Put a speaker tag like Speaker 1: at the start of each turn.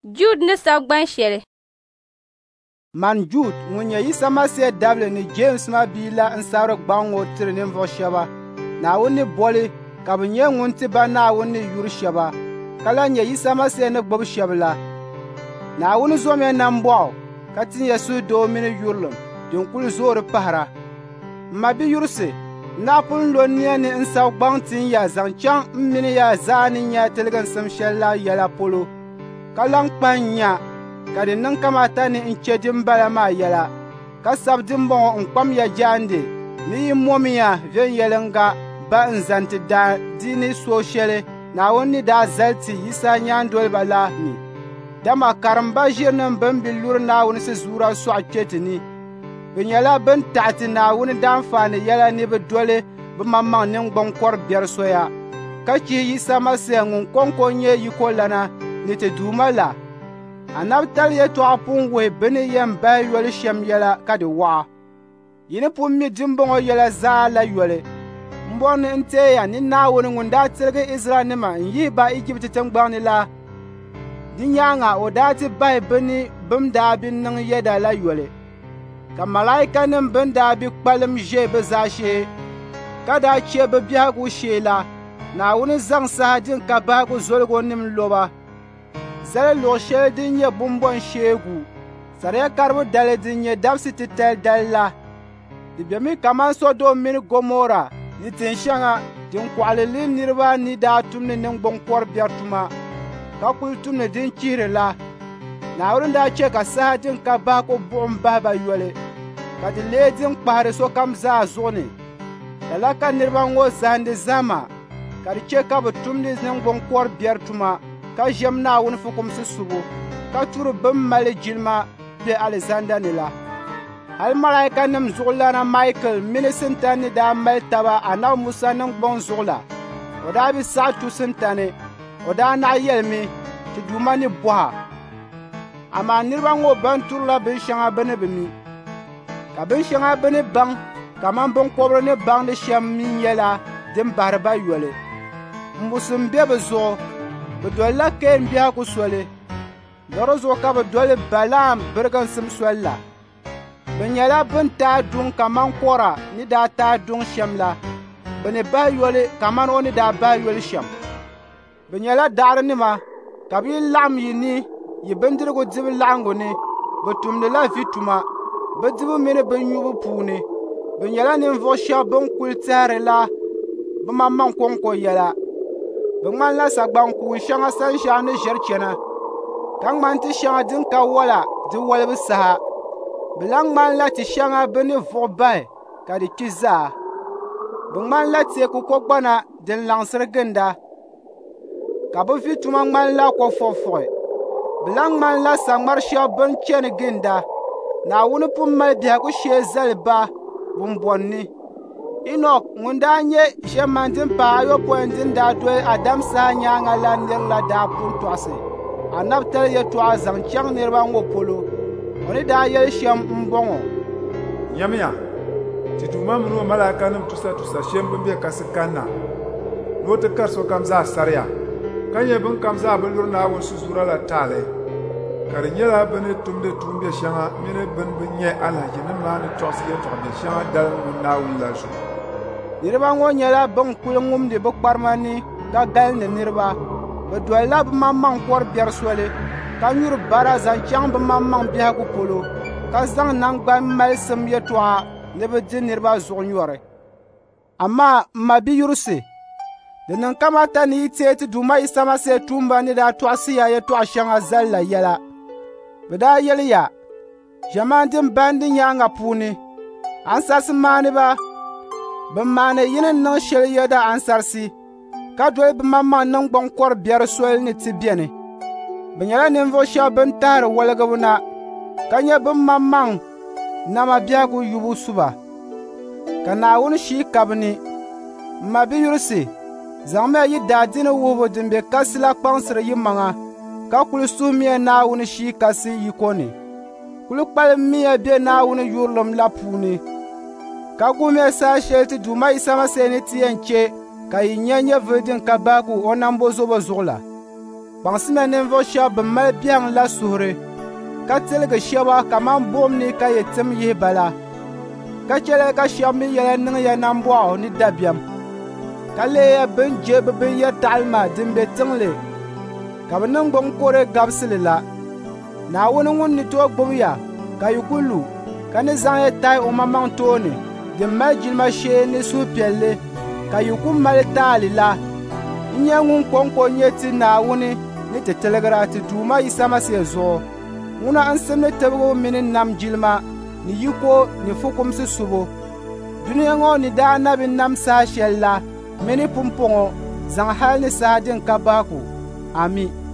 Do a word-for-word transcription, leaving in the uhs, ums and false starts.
Speaker 1: Jude ni sagban shele.
Speaker 2: Man Jude ŋun nyɛ Yisa Masiya dabili ni James ma bii la n sabiri gbaŋ ŋɔ tiri ninvuɣu shɛba. Naawuni ni boli ka bɛ nyɛ ŋun ti ba Naawuni ni yuri shɛba ka la nyɛ Yisa Masiya ni gbubi shɛba la. Naawuni zɔmi nambɔɣu ka ti nyɛ suhudoo mini yurilim din kuli zoori pahira. M ma bi yurisi naɣipun lo nia ni n sabi gbaŋ ti n ya zaŋ chaŋ m mini ya zaa ni nya tiliginsim shɛli la yɛla polo ka lan kpahi nya ka di niŋ kamata ni n che dimbala maa yɛla ka sabi dimbɔŋɔ n kpam ya jaandi ni yi mɔmiya viɛnyɛlinga ba n zani ti daa dini so shɛli Naawuni ni daa zali ti Yisa nyaandoliba la ni. Dama karimba ʒirinim bin bi luri Naawuni si zuura sɔɣi kpe ti ni. Bɛ nyɛla bin taɣi ti Naawuni daanfaani yɛla ni bɛ doli bɛ maŋmaŋ niŋgbuŋkɔr biɛri soya ka chihi Yisa Masiya ŋun kɔŋko nyɛ yiko lana ni ti duuma la. Anabi tali yɛltɔɣa pun wuhi bɛ ni yɛn bahi yɔli shɛm yɛla ka di waɣa. Yi ni pun mi dimbɔŋɔ yɛla zaa la yɔli. M bɔrni n teeya ni Naawuni ŋun daa tiligi Izraɛlnima n yihi ba Ijipti tiŋgbɔŋ ni la. Di nyaaŋa o daa ti bahi bɛ ni bɛm daa bi niŋ yɛda la yɔli. Ka malaikanim bɛn daa bi kpalim ʒe bɛ zaashee ka daa che bɛ biɛhigu shee la. Naawuni zaŋ saha din ka bahigu zoligonim loba. Zali luɣu shɛli din nyɛ bumbɔn sheegu sariya karibu dali din nyɛ dabsi titali dali la. Di bemi kaman Sodom mini Gomora ni tin shɛŋa din kɔɣili niriba ni daa tumni niŋgbuŋkɔr biɛri tuma ka kuli tumni din chihiri la. Naawuni daa che ka saha din ka bahigu buɣum bahi ba yɔli ka di lee din kpahiri sokam zaa zuɣu ni. Lala ka niriba ŋɔ zahindi zahima ka di che ka bɛ tumdi niŋgbuŋkɔr biɛri tuma ka ʒɛm Naawuni fukumsi subu ka turi bɛn mali jilima be alizanda ni la. Hali malaikanim zuɣulana Michael mini sintani daa mali taba Anabi Musa niŋgbuŋ zuɣu la. O daa bi saɣi tu sintani. O daa naɣi yɛlimi ti duuma ni bɔha. Amaa niriba ŋɔ ban turila binshɛŋa bɛ ni bɛ mi. Ka binshɛŋa bɛ ni baŋ kaman binkɔbiri ni baŋ di shɛm min yɛla din bahiri ba yɔli. Mbusim be bɛ zuɣu. Bɛ dolila Kain biɛhigu soli. Lɔri zuɣu ka bɛ doli Balaam biriginsim soli la. Bɛ nyɛla bɛn taai duŋ kaman Kora ni daa taai duŋ shɛm la. Bɛ ni bahi yɔli kaman o ni daa bahi yɔli shɛm. Bɛ nyɛla daɣirinima ka bɛ yi laɣim yi ni yi bindirigu dibu laɣingu ni. Bɛ tumdila vi tuma bɛ dibu mini bɛ nyubu puuni. Bɛ nyɛla ninvuɣu shɛba bɛn kuli tɛhiri la bɛ maŋmaŋ kɔŋko yɛla. Bɛ ŋmanila sagbaŋkuun shɛŋa sanshɛɣu ni ʒiri chana ka ŋmani ti shɛŋa din ka wala di walibu saha. Bɛ lan ŋmanila ti shɛŋa bɛ ni vuɣu bahi ka di kpi zaa. Bɛ ŋmanila teeku kogbana din laŋsiri ginda ka bɛ vi tuma ŋmanila ko fɔɣifɔɣi. Bɛ lan ŋmanila saŋmari shɛba bɛn chani ginda. Naawuni pun mali biɛhigu shee zali ba bumbɔn ni. Enoch ŋun daa nyɛ ʒɛman din paai ayɔpɔin din daa doli Adam saha nyaaŋa la nira la daa pun tɔɣisi. Anabi tali yɛltɔɣa zaŋ chaŋ niriba ŋɔ polo. O ni daa yɛli shɛm m-bɔŋɔ.
Speaker 3: Nyamiya, ti duuma mini o malaikanim tusa tusa shɛm bɛn be kasi kanna. Ni o ti kari sokam zaa sariya ka nyɛ bɛn kam zaa bɛ luri Naawuni suzuura la taali. Ka di nyɛla bɛ ni tumdi tuumbe shɛŋa mini bɛn bɛ nyɛ alhajinim maa ni tɔɣisi yɛltɔɣa shɛŋa dalim Naawuni la zuɣu.
Speaker 2: Niriba ŋɔ nyɛla bɛn kuli ŋumdi bɛ kparima ni ka galindi niriba. Bɛ dolila bɛ maŋmaŋ kɔr biɛri soli ka nyuri bara zaŋ chaŋ bɛ maŋmaŋ biɛhigu polo ka zaŋ nangban malisim yɛltɔɣa ni bɛ di niriba zuɣu nyɔri. Amaa m ma bi yurisi di niŋ kamata ni yi teei ti Duuma Yisa Masiya tuumba ni daa tɔɣisiya yɛltɔɣa shɛŋa zali la yɛla. Bɛ daa yɛliya ʒɛman din bandi nyaaŋa puuni ansarsi maaniba bɛ maani yini niŋ shɛli yɛda ansarsi ka doli bɛ maŋmaŋ niŋgbuŋkɔr biɛri soli ni ti beni. Bɛ nyɛla ninvuɣu shɛba bɛn tahiri waligibu na ka nyɛ bɛ maŋmaŋ nama biɛhigu yubu suba. Ka Naawuni shii ka bɛ ni. M ma bi yurisi zaŋmiya yi daadini wuhibu din be kasi la kpaŋsiri yi maŋa ka kuli suhimiya Naawuni shii kasi yiko ni. Kuli kpalimmiya be Naawuni yurilim la puuni. Ka gumiya saha shɛli ti Duuma Yisa Masiya ni ti yɛn che ka yi nya nyɛvuli din ka bahigu o nambo zobo zuɣu la. kpaŋsime ninvuɣu shɛba bin mali biɛŋ la suhuri, ka tiligi shɛba kaman buɣum ni ka yɛ tim yihi bala, ka chɛli ka shɛba mi yɛla niŋya nambɔɣu ni dabiɛm, ka leeya bin je bɛ binyɛr taɣalima din be tiŋli, ka bɛ niŋgbuŋkɔri gabisili la. Naawuni ŋun ni tooi gbubi ya ka yi ku lu, ka ni zaŋ ya tahi o mamaŋ tooni din mali jilima shee ni suhupiɛlli, ka yi ku mali taali la, n nyɛ ŋun kɔŋko nyɛ ti Naawuni ni ti tiligira ti Duuma Yisa Masihi zuɣu. Ŋuna n simdi tibigu mini nam jilima ni yiko ni fukumsi subu. Duniya ŋɔ ni daa na bi nam saha shɛli la mini pumpɔŋɔ zaŋ hali ni saha din ka baaku. Ami.